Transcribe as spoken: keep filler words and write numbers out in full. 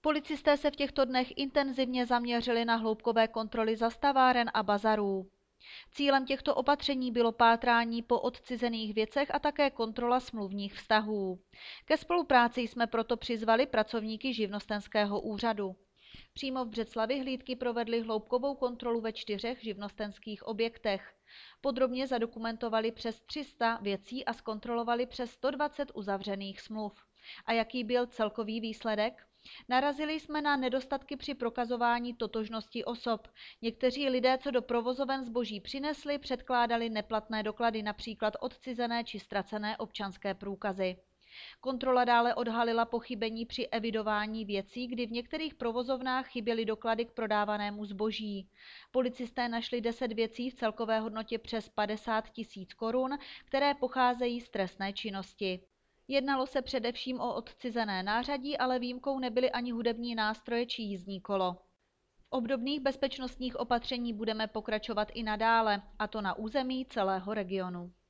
Policisté se v těchto dnech intenzivně zaměřili na hloubkové kontroly zastaváren a bazarů. Cílem těchto opatření bylo pátrání po odcizených věcech a také kontrola smluvních vztahů. Ke spolupráci jsme proto přizvali pracovníky živnostenského úřadu. Přímo v Břeclavi hlídky provedly hloubkovou kontrolu ve čtyřech živnostenských objektech. Podrobně zadokumentovali přes tři sta věcí a zkontrolovali přes sto dvacet uzavřených smluv. A jaký byl celkový výsledek? Narazili jsme na nedostatky při prokazování totožnosti osob. Někteří lidé, co do provozoven zboží přinesli, předkládali neplatné doklady, například odcizené či ztracené občanské průkazy. Kontrola dále odhalila pochybení při evidování věcí, kdy v některých provozovnách chyběly doklady k prodávanému zboží. Policisté našli deset věcí v celkové hodnotě přes padesát tisíc korun, které pocházejí z trestné činnosti. Jednalo se především o odcizené nářadí, ale výjimkou nebyly ani hudební nástroje či jízdní kolo. V obdobných bezpečnostních opatření budeme pokračovat i nadále, a to na území celého regionu.